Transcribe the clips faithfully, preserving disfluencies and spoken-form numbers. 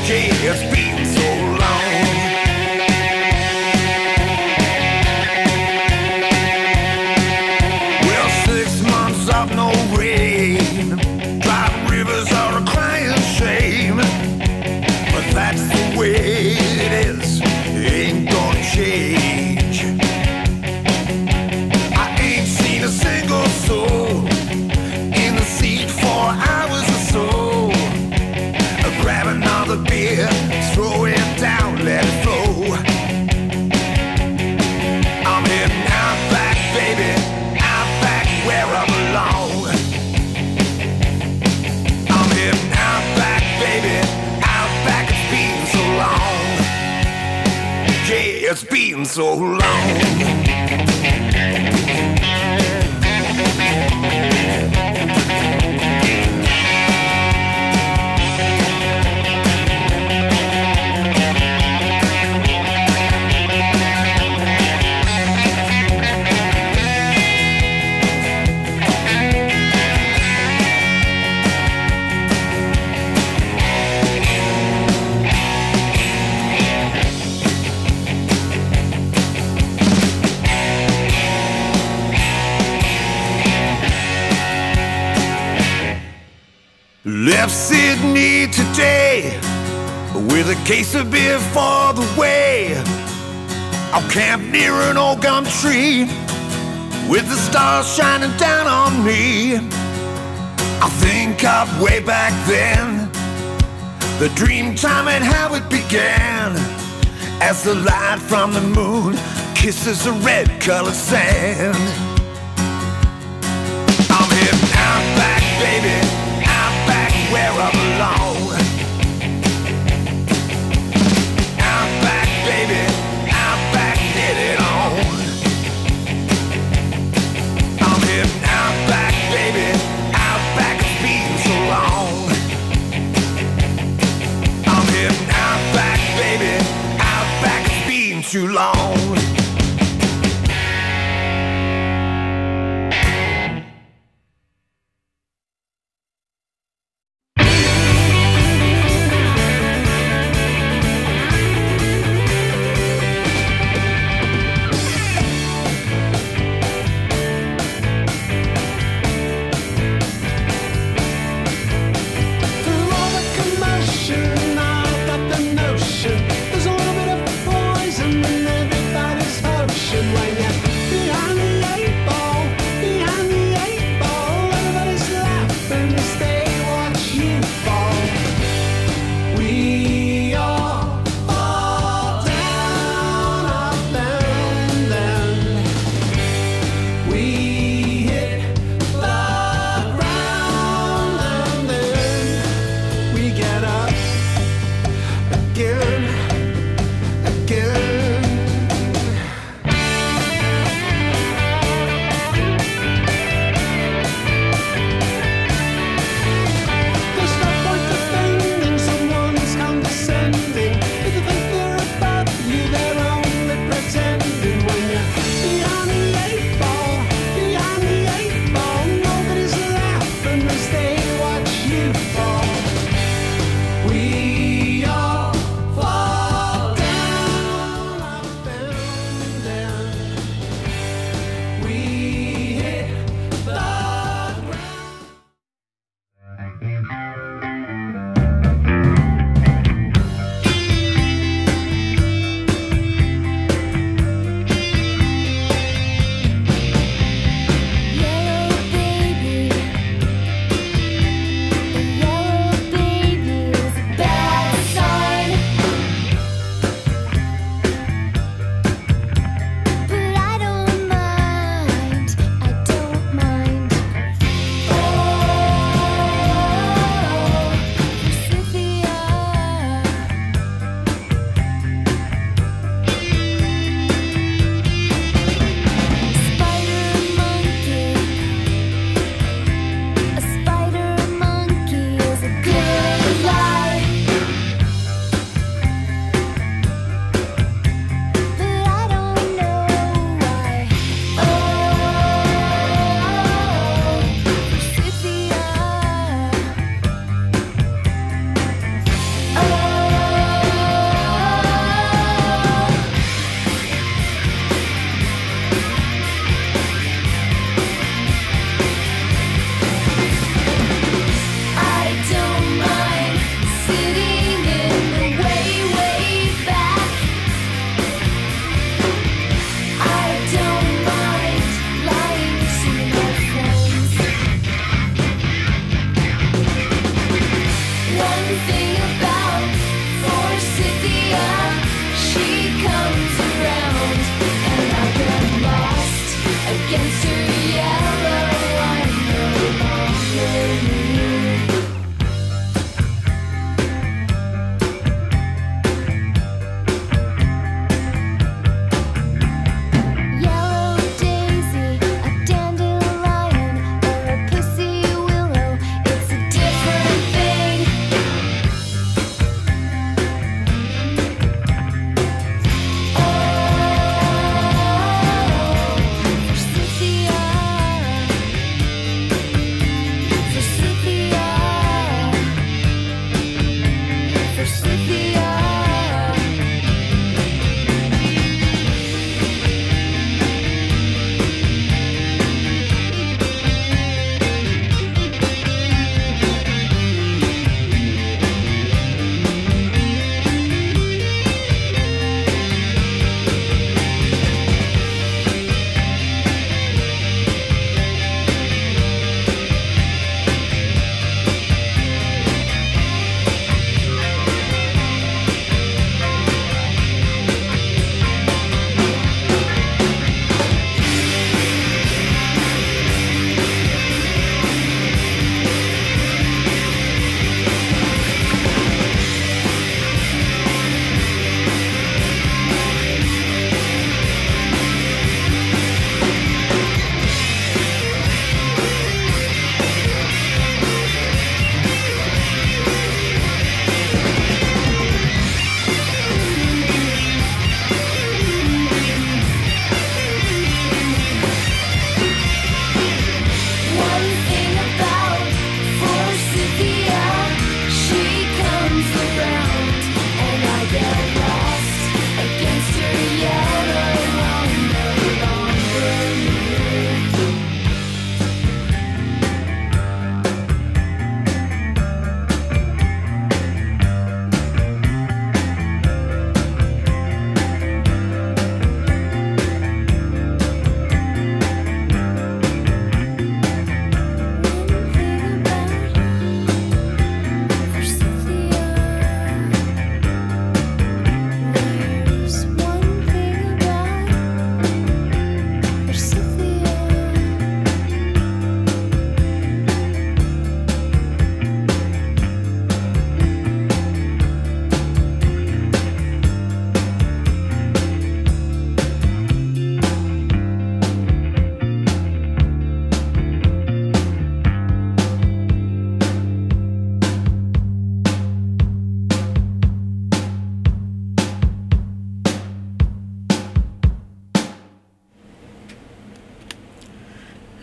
Yeah, it's been so long. Well, six months of no rain, dry rivers are a crying shame. But that's the way it is, it ain't gonna change. I ain't seen a single soul in the seat for hours or so. Grab another beer, throw it down, let it flow. I'm heading out back, baby, out back where I belong. I'm heading out back, baby, out back, it's been so long. Yeah, it's been so long. Left Sydney today with a case of beer for the way. I'll camp near an old gum tree with the stars shining down on me. I think of way back then, the dream time and how it began, as the light from the moon kisses the red-colored sand. I'm heading out back, baby, where I belong. Out back, baby, out back, get it on. I'm heading out back, baby, out back, it's been so long. I'm heading out back, baby, out back, it's been too long. There's a little bit of poison in everybody.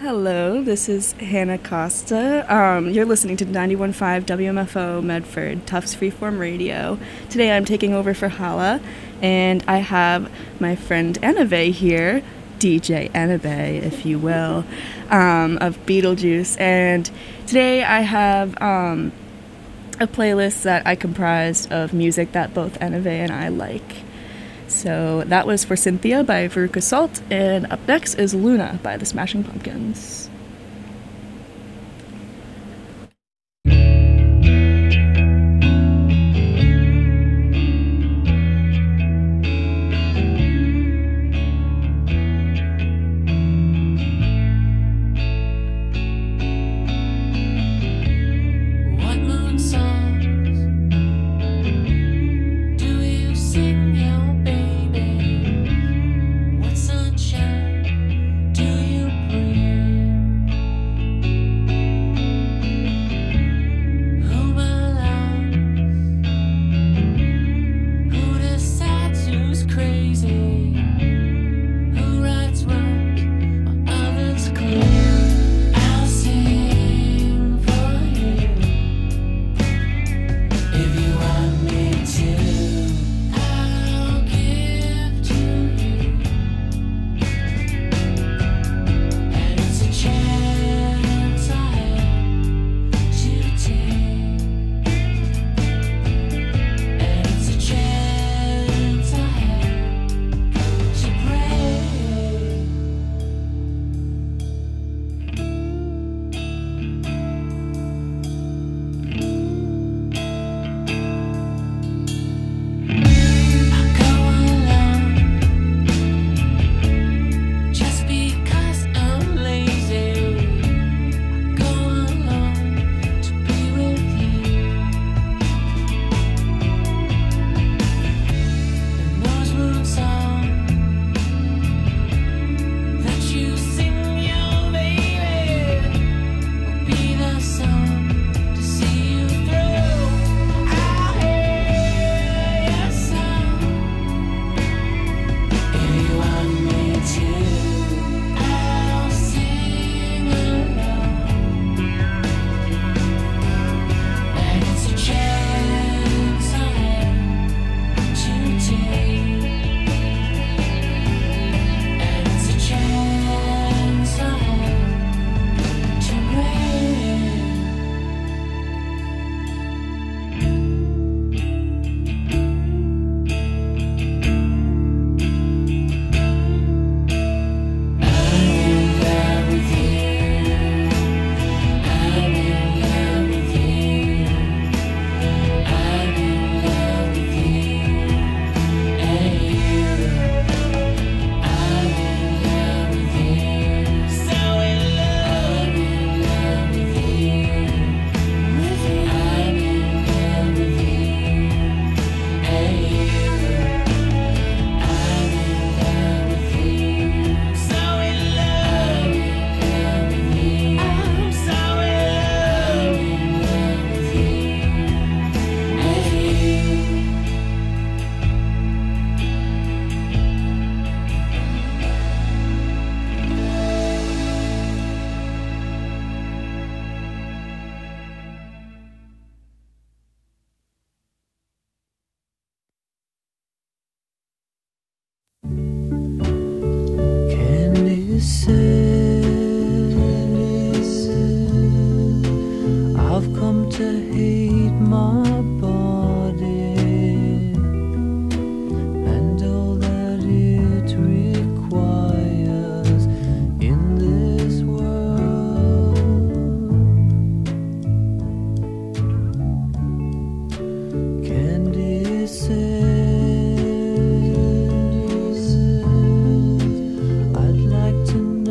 Hello, this is Hannah Costa. Um, you're listening to ninety-one point five W M F O Medford, Tufts Freeform Radio. Today I'm taking over for Hala, and I have my friend Anabe here, D J Anabe, if you will, um, of Beetlejuice. And today I have um, a playlist that I comprised of music that both Anabe and I like. So that was for Cynthia by Veruca Salt, and up next is Luna by the Smashing Pumpkins.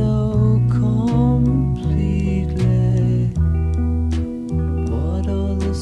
All the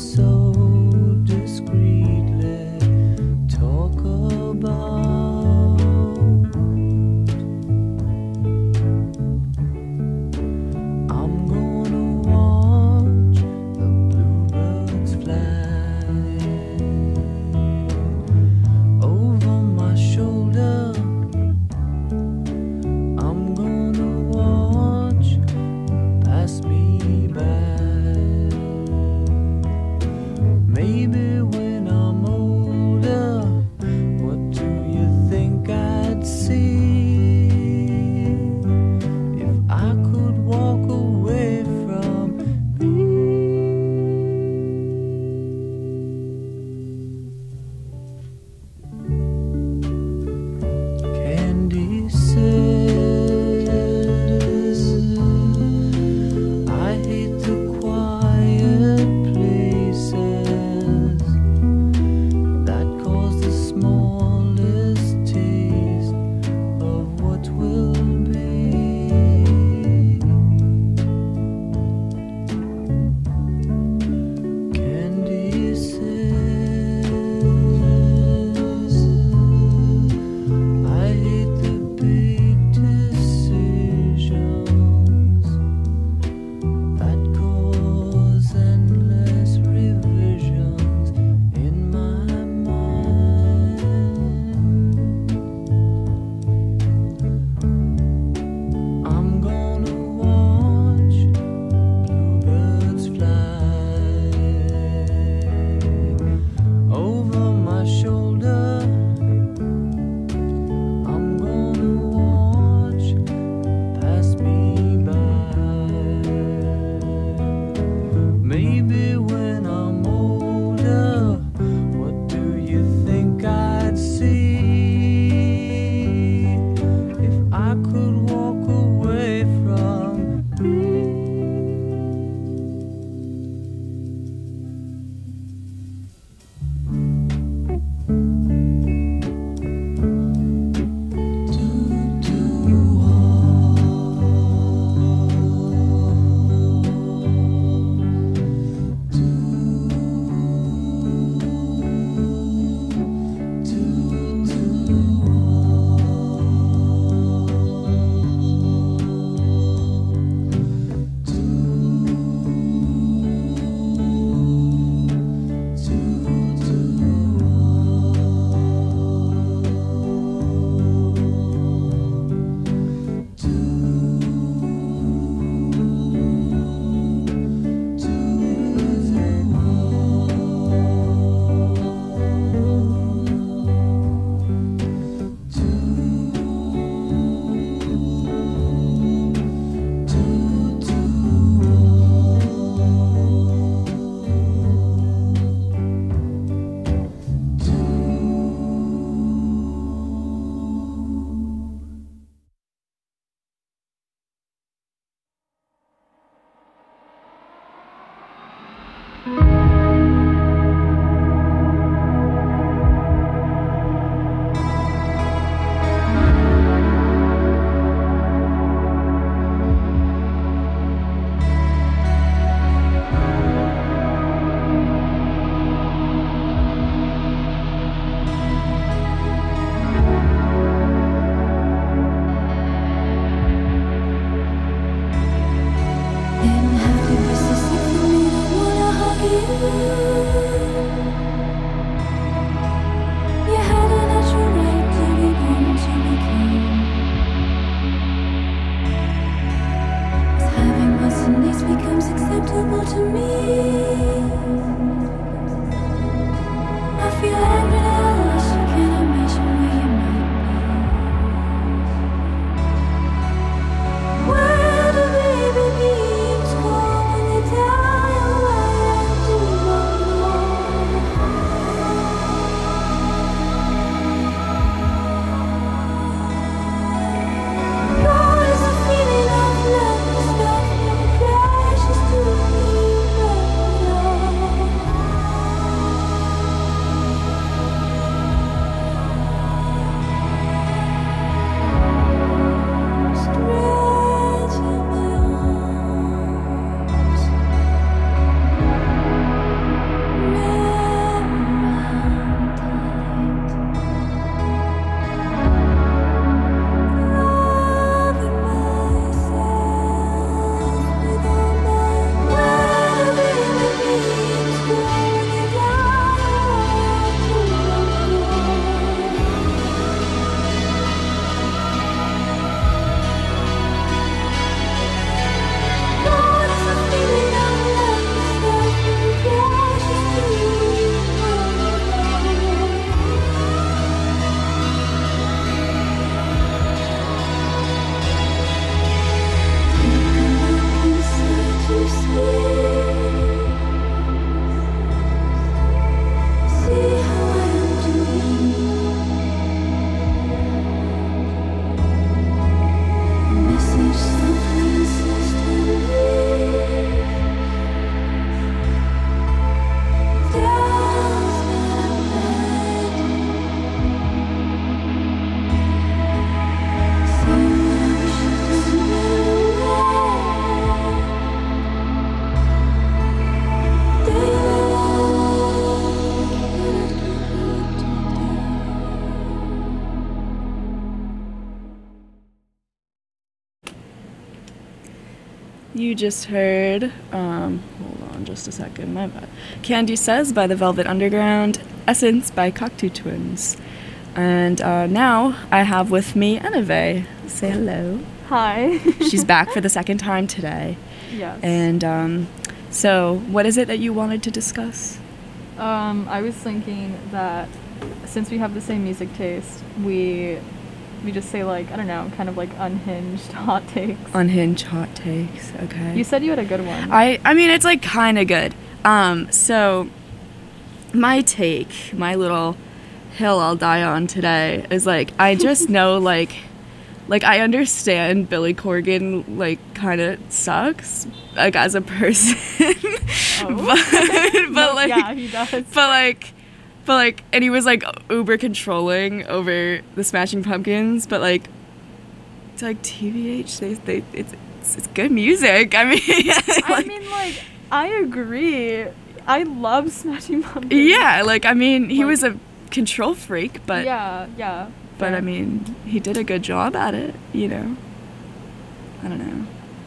You just heard, um, hold on just a second, my bad. Candy Says by the Velvet Underground, Essence by Cocteau Twins. And uh, now I have with me Anave. Say hello. Hi. She's back for the second time today. Yes. And um, so, what is it that you wanted to discuss? Um, I was thinking that since we have the same music taste, we we just say like, I don't know, kind of like unhinged hot takes. Unhinged hot takes, okay. You said you had a good one. I, I mean, it's like kind of good. Um, so, my take, my little hill I'll die on today is like, I just know like, like I understand Billy Corgan like kind of sucks like as a person. Oh. but, but No, like, yeah, he does. But like, but like, and he was like uber controlling over the Smashing Pumpkins. But like, it's like T B H. They, they, it's, it's, it's good music. I mean, like, I mean, like, I agree. I love Smashing Pumpkins. yeah, like I mean, he Like- was a control freak, but yeah, yeah. but fair. I mean, he did a good job at it. You know. I don't know.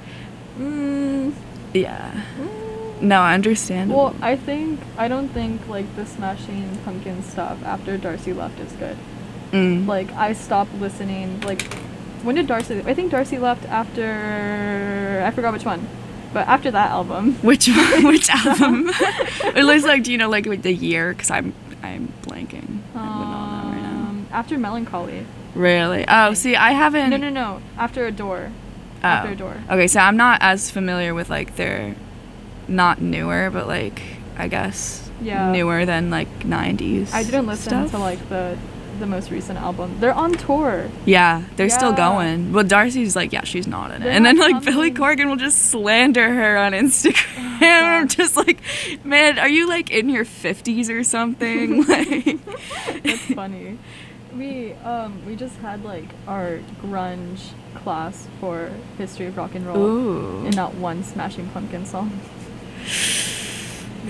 Mm, Yeah. mm. No, I understand. Well, I think I don't think like the Smashing Pumpkins stuff after Darcy left is good. Mm. Like I stopped listening. Like when did Darcy? I think Darcy left after I forgot which one, but after that album. Which one? Which album? It looks like, do you know, like, like the year? Because I'm I'm blanking. I would not know right now. Um, after Melancholy. Really? Oh, see, I haven't. No, no, no. After Adore. Oh. After Adore. Okay, so I'm not as familiar with like their, not newer, but like I guess Yeah. newer than like nineties. I didn't listen stuff. to like the the most recent album. They're on tour. Yeah, they're still Yeah. going. Well, Darcy's like, yeah, she's not in it. They're And then not like Billy coming. Corgan will just slander her on Instagram. I'm gosh. just like, man, are you like in your fifties or something? Like, That's funny. We um we just had like our grunge class for history of rock and roll. ooh. And not one Smashing Pumpkin song. Ouch.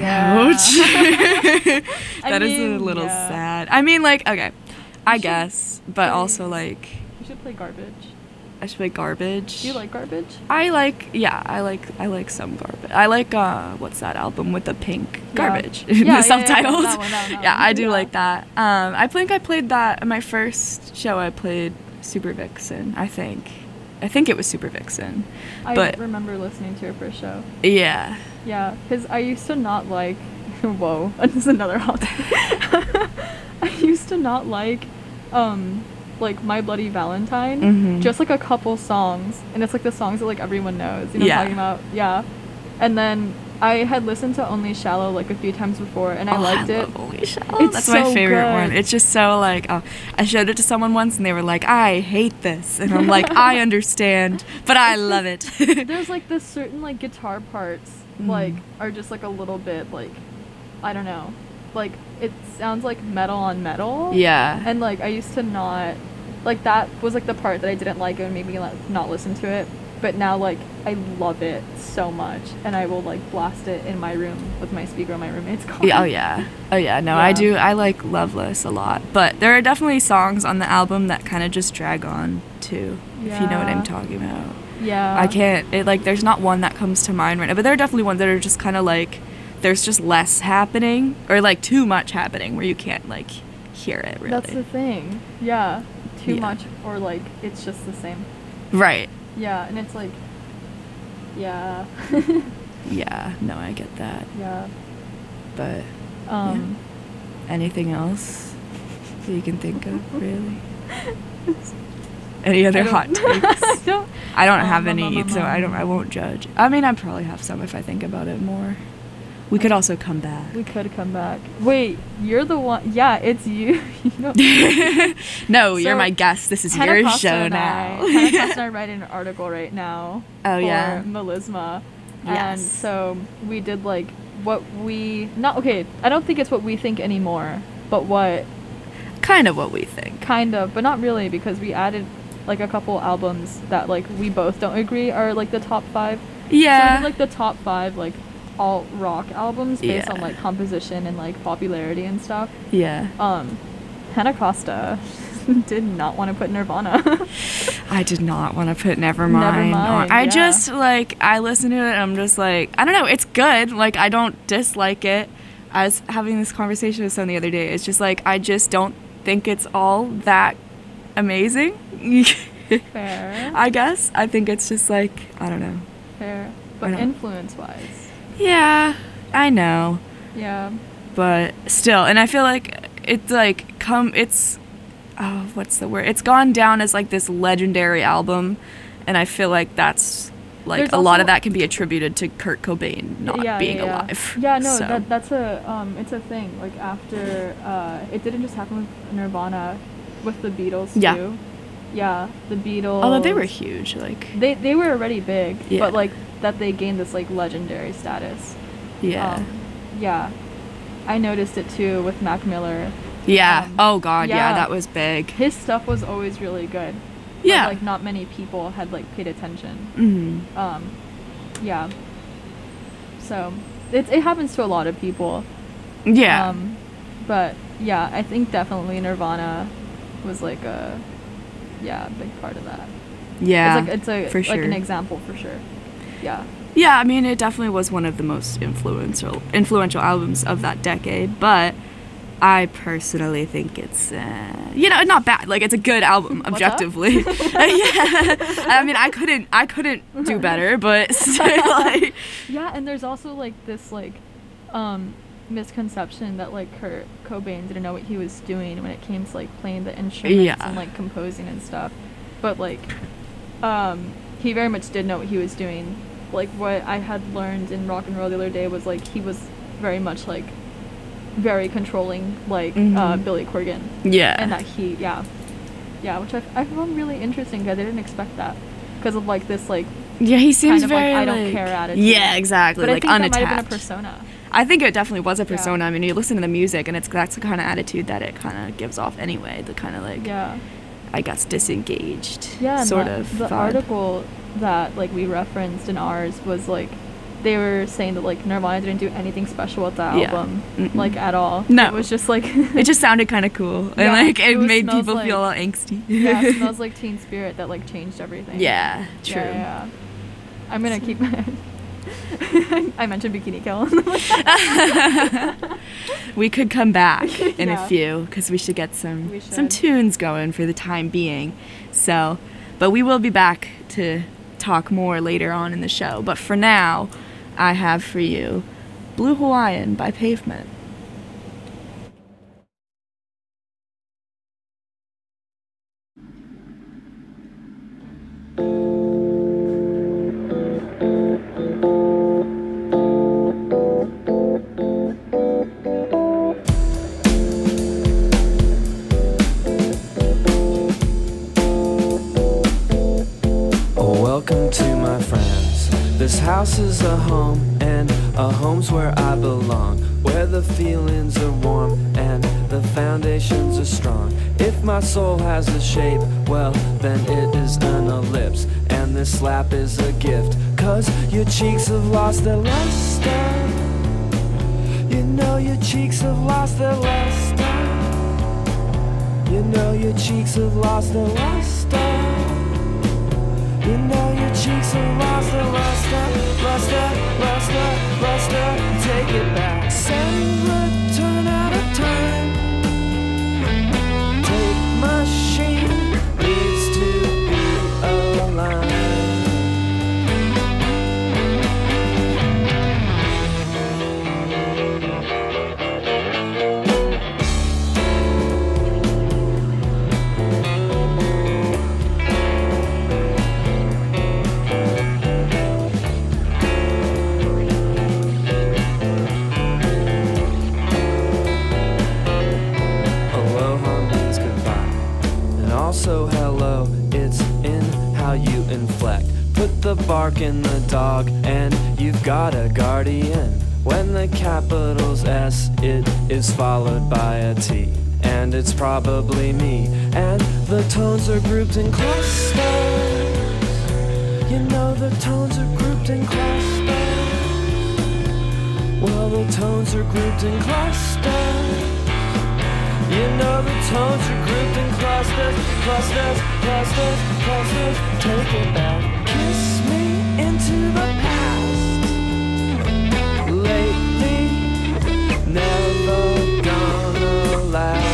I That is mean, a little yeah. sad. I mean, like, okay, I should guess, but play- also like, You should play Garbage. I should play Garbage. Do you like Garbage? I like, yeah, I like, I like some Garbage. I like, uh, what's that album with the pink Garbage? Yeah, yeah, yeah, the subtitles. yeah, that one, that one, that Yeah, one. I do Yeah. like that. Um, I think I played that at my first show. I played Super Vixen. I think, I think it was Super Vixen. I But- remember listening to your first show. Yeah. Yeah, because I used to not like. Whoa, this is another hot take. I used to not like, um, like My Bloody Valentine. Mhm. Just like a couple songs, and it's like the songs that like everyone knows. You know Yeah. what I'm talking about? Yeah. And then I had listened to Only Shallow like a few times before, and I Oh, liked it. love Only Shallow. It's That's my so favorite good. one. It's just so like, oh, I showed it to someone once and they were like, I hate this. And I'm like, I understand, but I love it. There's like this certain like guitar parts Mm. like are just like a little bit like I don't know, like it sounds like metal on metal. Yeah. And like I used to not like that was like the part that I didn't like and made me like not listen to it. But now like I love it so much, and I will like blast it in my room with my speaker on my roommate's car. Yeah, oh yeah. Oh yeah. No, I Yeah. do. I like Loveless a lot, but there are definitely songs on the album that kind of just drag on too. If you know what I'm Yeah. talking about. Yeah. I can't. It like there's not one that comes to mind right now, but there are definitely ones that are just kind of like there's just less happening or like too much happening where you can't like hear it really. That's the thing. Yeah. Too Yeah. much or like it's just the same. Right. Yeah, and it's like yeah. Yeah. No, I get that. yeah. But Um anything else that you can think of really? Any other I don't- hot takes? I don't I don't Um, have um, any, um, so I um. don't. I won't judge. I mean, I probably have some if I think about it more. We could also come back. we could come back. Wait, you're the one. Yeah, it's you. you know, No, you're So, my guest. This is Hannah your Costa show and now. I, Hannah Costa and I writing an article right now. Oh, for yeah. Melisma. And Yes. so we did like what we not okay. I don't think it's what we think anymore, but what Kind of what we think. kind of, but not really because we added like a couple albums that like we both don't agree are like the top five. So we Yeah. did like the top five like alt rock albums based on Yeah. like composition and like popularity and stuff. yeah. Um, Hannah Costa, did not want to put Nirvana. I did not want to put Nevermind, Nevermind on. I yeah. just, like, I listen to it and I'm just like, I don't know, it's good. Like, I don't dislike it. I was having this conversation with someone the other day. It's just like, I just don't think it's all that amazing. Fair. I guess. I think it's just like, I don't know. Fair. But influence-wise. Yeah, I know. Yeah. But still, and I feel like it's like, come, it's, oh, what's the word? It's gone down as like this legendary album, and I feel like that's, like, There's a lot also- of that can be attributed to Kurt Cobain not yeah, being yeah, yeah. alive. Yeah, no, So. that that's a um, it's a thing. Like after, uh, it didn't just happen with Nirvana, with the Beatles Yeah. too. Yeah, the Beatles. Although they were huge, like, They they were already big, Yeah. but like that they gained this like legendary status. yeah. Um, yeah. I noticed it too with Mac Miller. yeah. um, Oh, God, yeah. yeah. that was big. His stuff was always really good. but, Yeah. like not many people had like paid attention. Mm-hmm. Um, yeah. So it it happens to a lot of people. Yeah. Um, but yeah, I think definitely Nirvana was like a yeah a big part of that. yeah. It's like it's a for like an sure. example for sure. Yeah. Yeah, I mean, it definitely was one of the most influential influential albums of that decade, but I personally think it's, uh, you know, not bad. Like, it's a good album, What's objectively. yeah. I mean, I couldn't, I couldn't do better, but still, like, Yeah, and there's also like this like um misconception that like Kurt Cobain didn't know what he was doing when it came to like playing the instruments Yeah. and like composing and stuff. But like um he very much did know what he was doing. Like what I had learned in rock and roll the other day was like he was very much like very controlling like uh Mhm. Billy Corgan. yeah. And that he yeah. Yeah, which I I found really interesting because I didn't expect that because of like this like yeah, he seems kind of, like, very, I don't like- care attitude. Yeah, exactly, but like, I think unattached. that might have been a persona. I think it definitely was a Yeah. persona. I mean, you listen to the music, and it's that's the kind of attitude that it kind of gives off anyway, the kind of, like, Yeah. I guess, disengaged Yeah, and sort that- of the vibe. article that like we referenced in ours was like they were saying that like Nirvana didn't do anything special with the Yeah. album, Mm-mm. like at all. No. It was just like It just sounded kind of cool, and Yeah, like it, it was- made smells people like- feel all angsty. yeah, it smells like Teen Spirit that like changed everything. Yeah, Yeah, true. yeah, yeah. I'm gonna keep. I mentioned Bikini Kill. We could come back in Yeah. a few because we should get some We some should. tunes going for the time being. So, but we will be back to talk more later on in the show. But for now, I have for you Blue Hawaiian by Pavement. Oh, welcome to my friends. This house is a home, and a home's where I belong, where the feelings are warm and the foundations are strong. If my soul has a shape, well, then it is an ellipse, and this slap is a gift, cause your cheeks have lost their luster. You know your cheeks have lost their luster. You know your cheeks have lost their luster. You know your cheeks have lost their luster, luster, luster, luster. Take it back. Send return out of time. Tape machine needs to be aligned. Aloha means goodbye, and also hello, it's in how you inflect. Put the bark in the dog, and you've got a guardian. When the capital's S, it is followed by a T, and it's probably me. And the tones are grouped in clusters. You know the tones are grouped in clusters. Well, the tones are grouped in clusters. You know the tones are grouped in clusters, clusters, clusters, clusters. Take it back, kiss me into the past. Lately, never gonna last.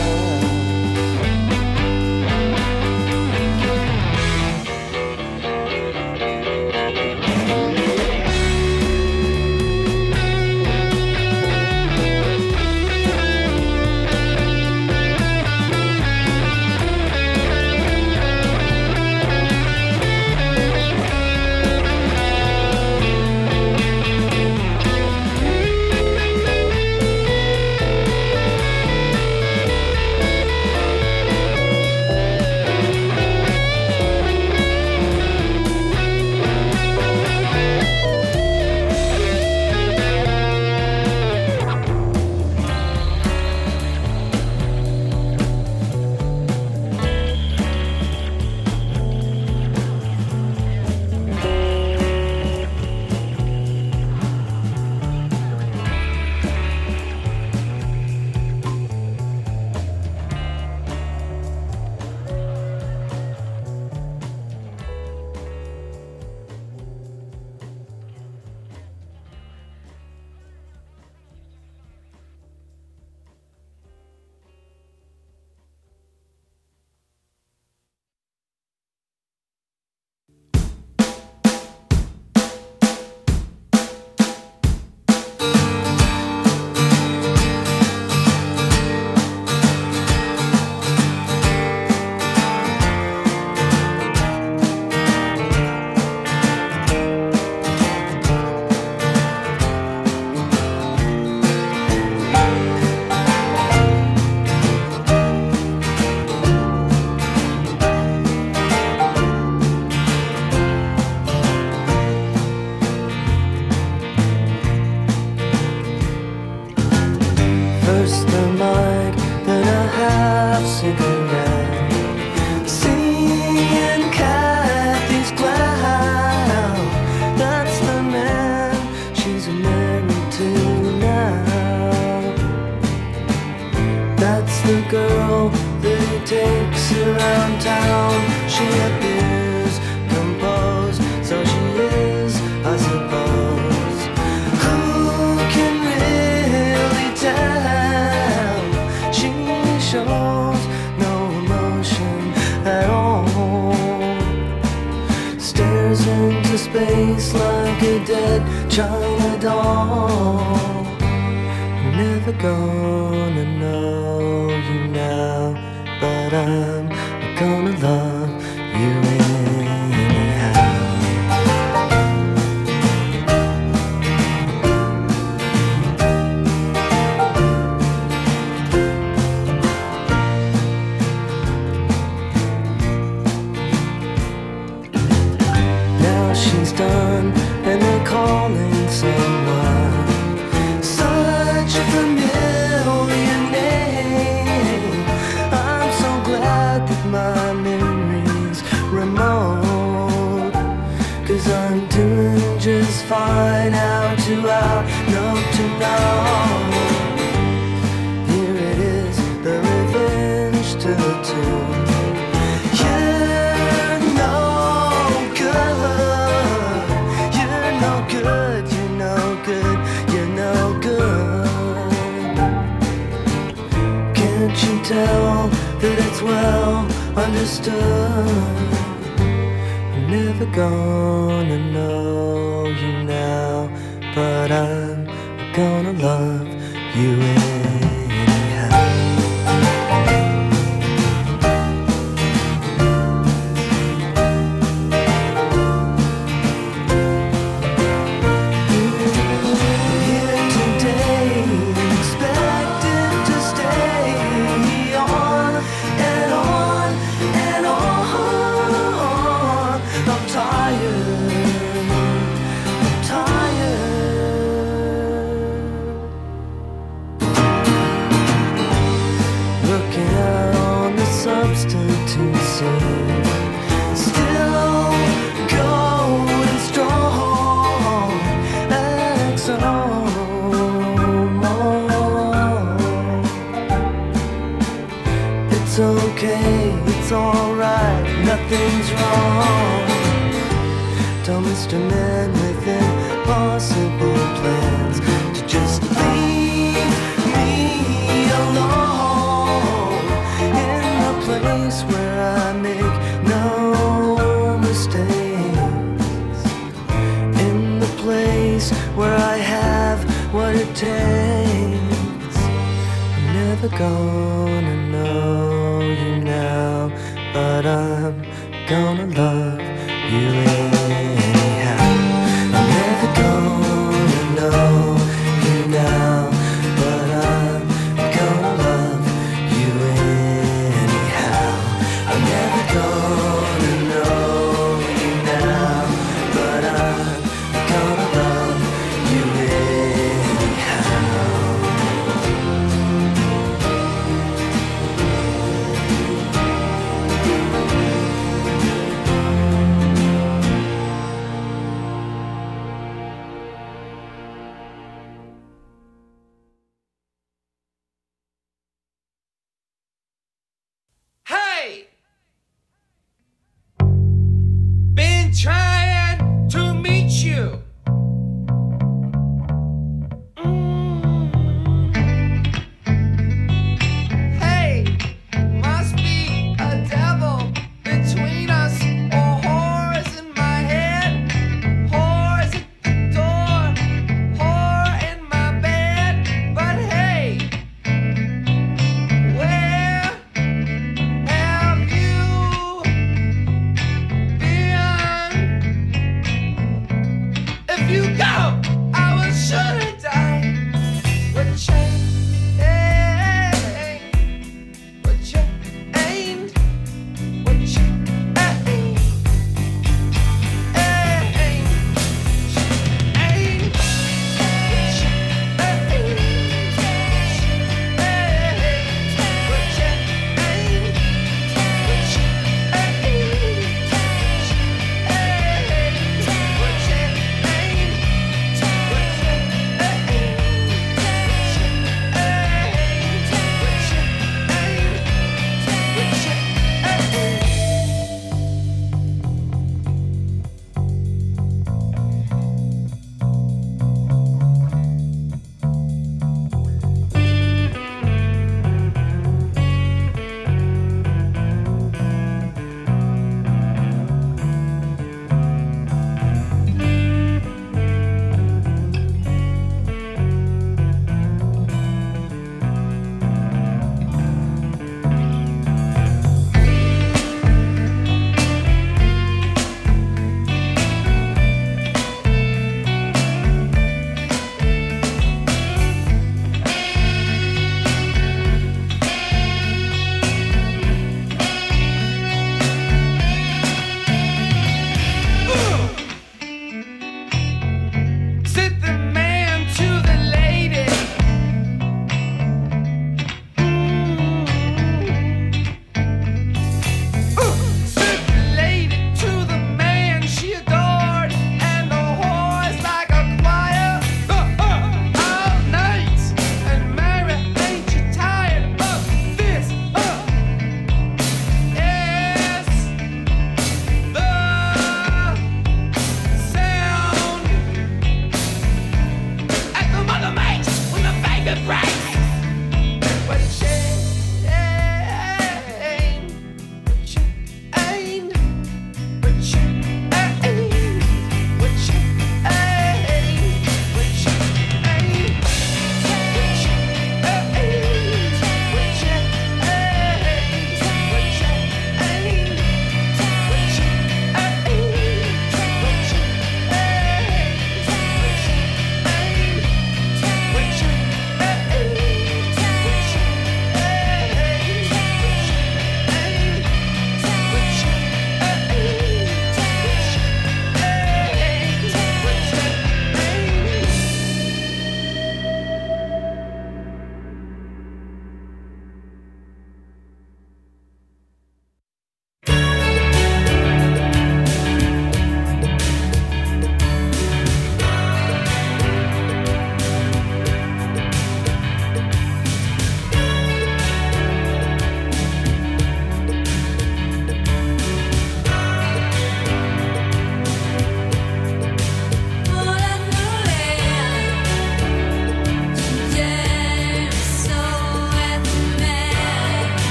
First the mic, then a half cigarette. Seeing Kathy's cloud. That's the man she's married to now. That's the girl that he takes around town. She appears composed, so she is, I suppose. Who can really tell? She shows no emotion at all. Stares into space like a dead China doll. I'm never gonna know you now, but I'm gonna love you anyhow. She's done and they're calling someone. Such a familiar name. I'm so glad that my memory's remote, 'cause I'm doing just fine out to out, note to note. Here it is, the revenge to the tune. Good, you're no good, you're no good. Can't you tell that it's well understood? I'm never gonna know you now, but I'm gonna love you anyhow. Tired. It's okay, it's alright, nothing's wrong. Tell Mister Man with impossible plans to just leave me alone in the place where I make no mistakes, in the place where I have what it takes. I'm never gonna know you now, but I'm gonna love you anyhow. I'm never gonna know you now, but I'm gonna love you anyhow. I'm never gonna know you now, but I'm gonna love you anyhow.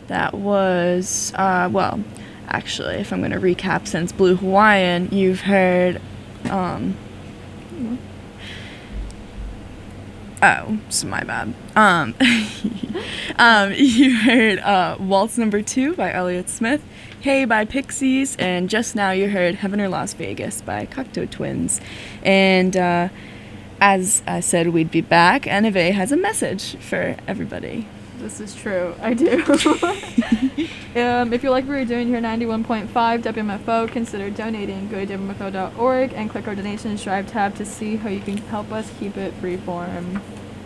That was, uh, well, actually, if I'm going to recap since Blue Hawaiian, you've heard, um, oh, so my bad. Um, um, you heard uh, Waltz Number Two by Elliott Smith, Hey by Pixies, and just now you heard Heaven or Las Vegas by Cocteau Twins. And uh, as I said, we'd be back. Anave has a message for everybody. This is true. I do. um, if you like what we're doing here, ninety-one point five W M F O, consider donating. Go to W M F O dot org and click our donations drive tab to see how you can help us keep it freeform.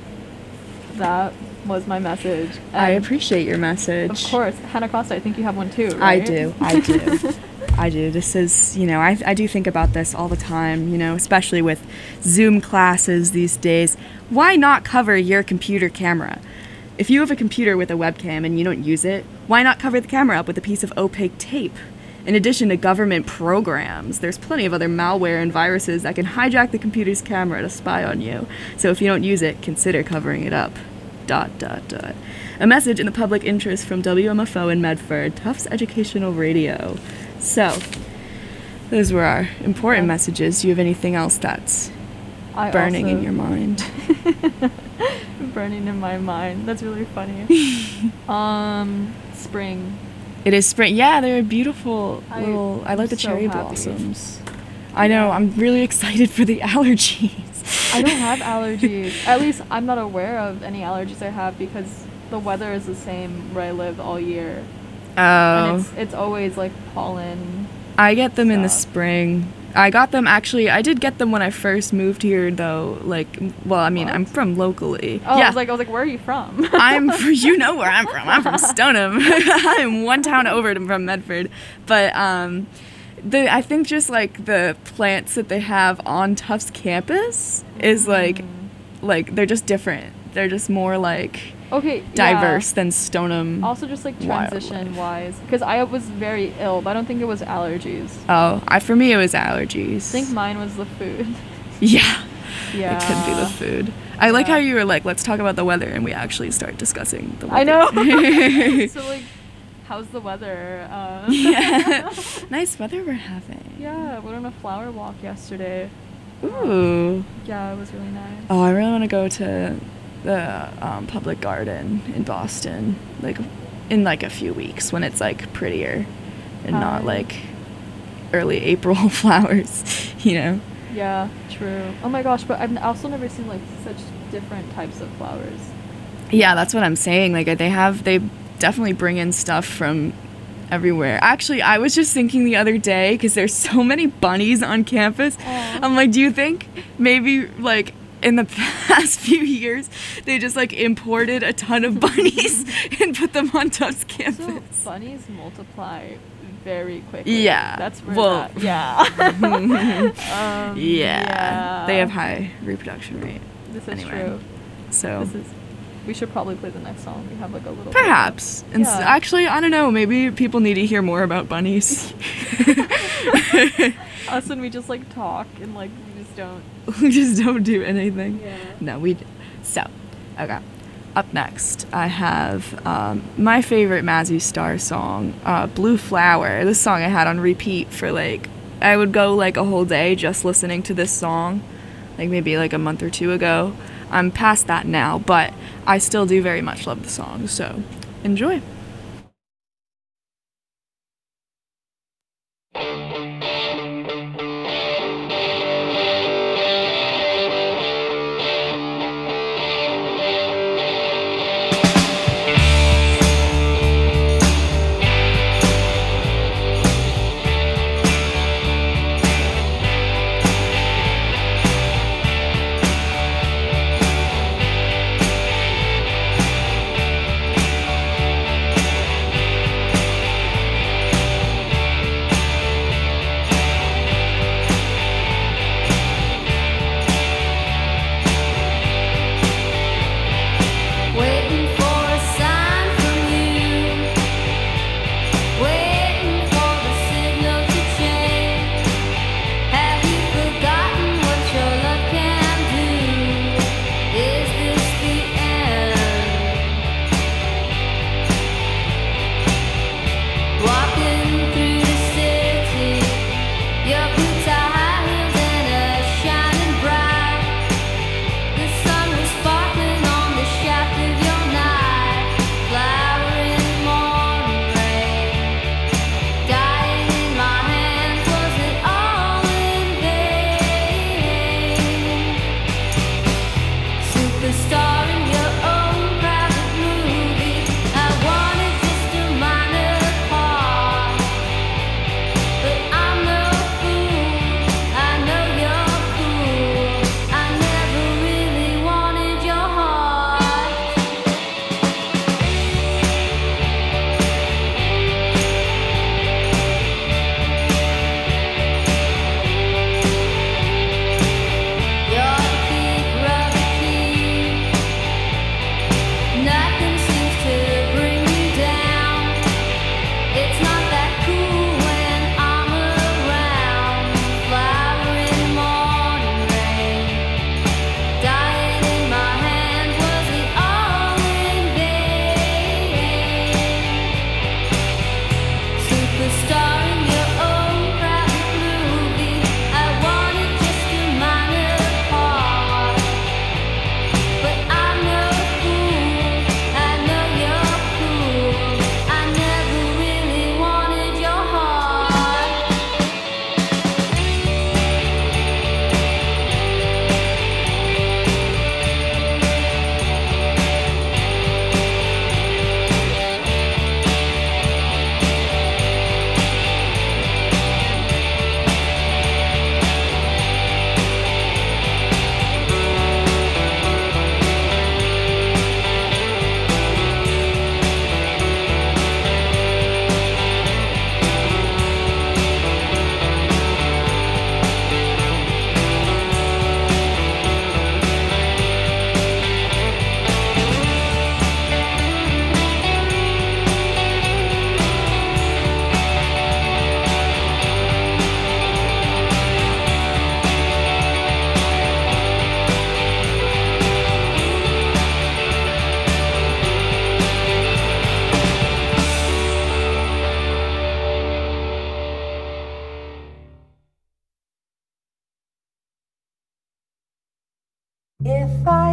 That was my message. And I appreciate your message. Of course. Hannah Costa, I think you have one too, right? I do. I do. I do. This is, you know, I, I do think about this all the time, you know, especially with Zoom classes these days. Why not cover your computer camera? If you have a computer with a webcam and you don't use it, why not cover the camera up with a piece of opaque tape? In addition to government programs, there's plenty of other malware and viruses that can hijack the computer's camera to spy on you. So if you don't use it, consider covering it up. Dot, dot, dot. A message in the public interest from W M F O in Medford, Tufts Educational Radio. So, those were our important Yeah. messages. Do you have anything else that's I burning also- in your mind? burning in my mind. That's really funny. um, spring. It is spring. Yeah, they're beautiful I- little. I I'm like the so cherry happy. blossoms. I know. I'm really excited for the allergies. I don't have allergies. At least I'm not aware of any allergies I have because the weather is the same where I live all year. And Oh, it's it's always like pollen. I get them in the stuff. spring. I got them actually. I did get them when I first moved here, though. Like, well, I mean, What? I'm from locally. Oh, yeah. I was like, I was like, where are you from? I'm fr- you know where I'm from. I'm from Stoneham. I'm one town over from Medford. But um the I think just like the plants that they have on Tufts campus is like Mm. like they're just different. They're just more like Okay, diverse yeah. than Stoneham. Also, just like wildlife. transition wise, because I was very ill, but I don't think it was allergies. Oh, I for me it was allergies. I think mine was the food. Yeah. Yeah. It could be the food. I like Yeah. how you were like, let's talk about the weather, and we actually start discussing the weather. I know. So like, how's the weather? Um, Yeah. Nice weather we're having. Yeah, we went on a flower walk yesterday. Ooh. Yeah, it was really nice. Oh, I really want to go to the um, public garden in Boston, like in like a few weeks when it's like prettier and not Hi. like early April flowers, you know? Yeah, true. Oh my gosh, but I've also never seen like such different types of flowers. Yeah, that's what I'm saying. Like they have, they definitely bring in stuff from everywhere. Actually, I was just thinking the other day because there's so many bunnies on campus. Aw. I'm like, do you think maybe like in the past few years they just like imported a ton of bunnies and put them on Tufts So campus? bunnies multiply very quickly. Yeah. That's where Well- that, yeah. um, yeah. They have high reproduction rate. This is anyway. true. So This is. We should probably play the next song. We have like a little. bit of- perhaps. And s- Yeah. actually, I don't know. Maybe people need to hear more about bunnies. Us when we just like talk and like we just don't. We just don't do anything. Yeah. No, we. D- so, okay. Up next, I have um, my favorite Mazzy Star song, uh, "Blue Flower." This song I had on repeat for like, I would go like a whole day just listening to this song, like maybe like a month or two ago. I'm past that now, but I still do very much love the song. So, enjoy. Blue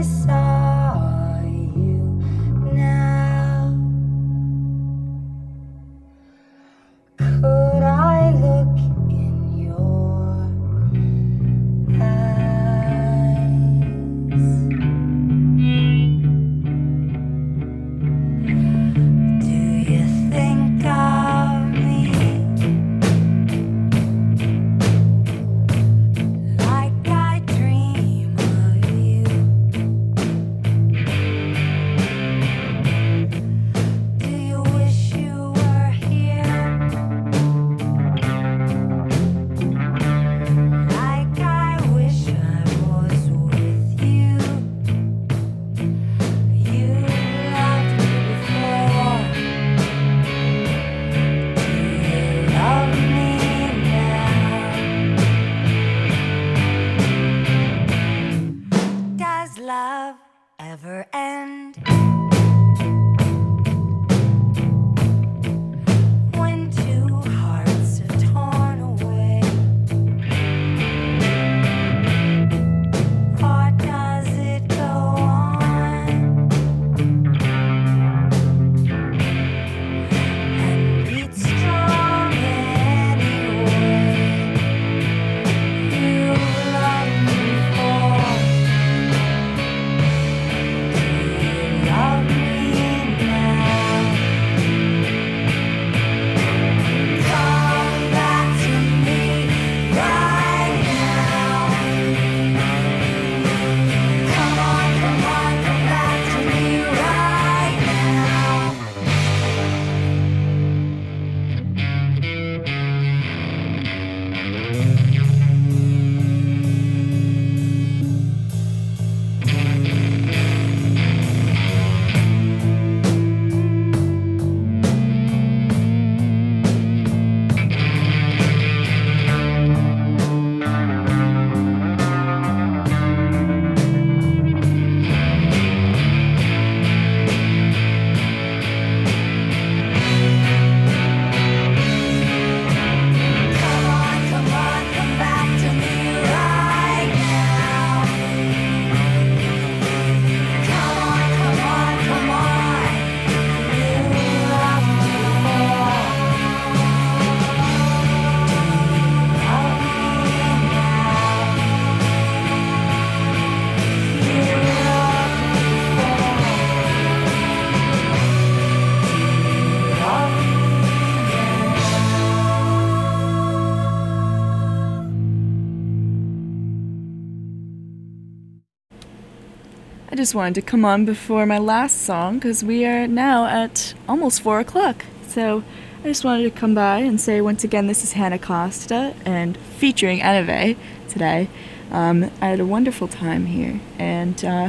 I just wanted to come on before my last song because we are now at almost four o'clock. So I just wanted to come by and say once again this is Hannah Costa and featuring Anave today. Um, I had a wonderful time here. And, uh,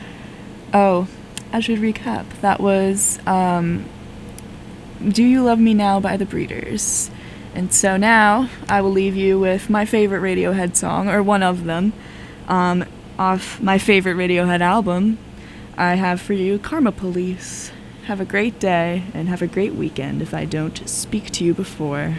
oh, I should recap. That was um, Do You Love Me Now by The Breeders. And so now I will leave you with my favorite Radiohead song, or one of them. Um, off my favorite Radiohead album, I have for you Karma Police. Have a great day, and have a great weekend if I don't speak to you before.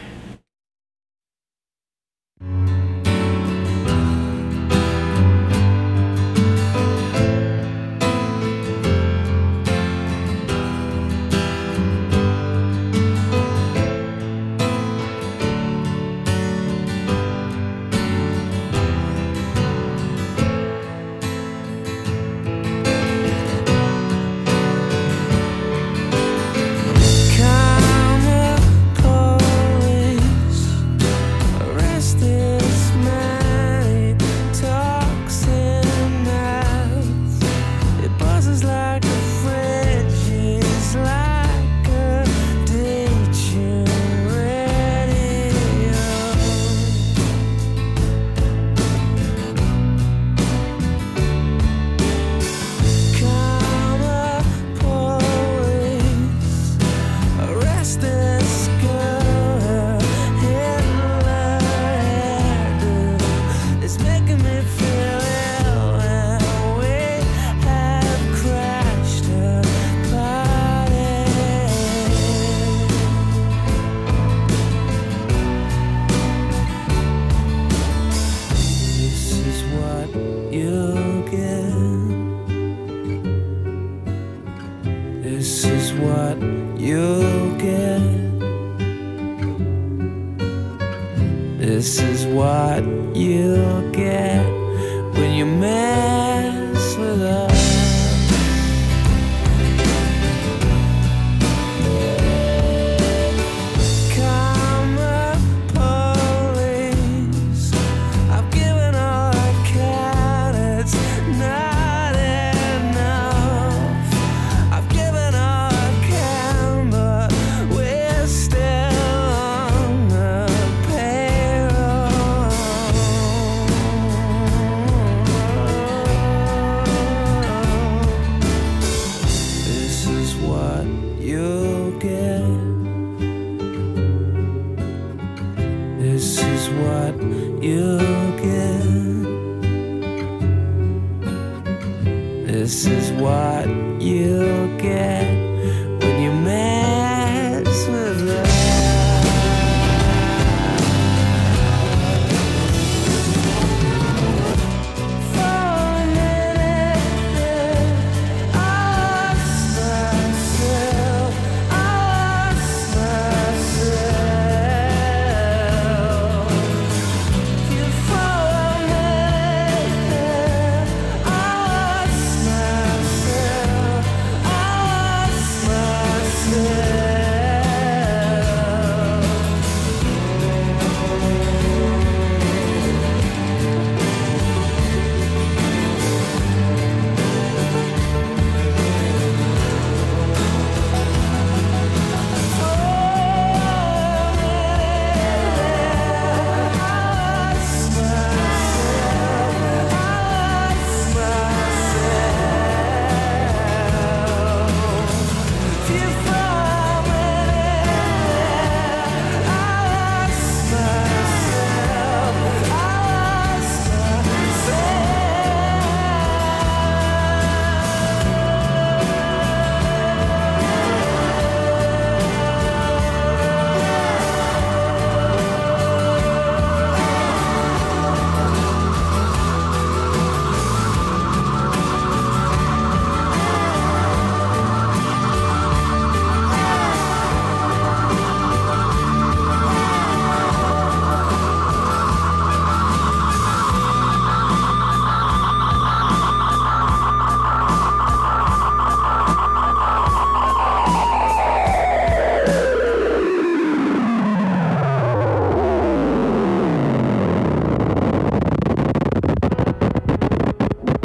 Karma police. you'll get. This is what you'll get when you mess with us. This is what you'll get. This is what you'll get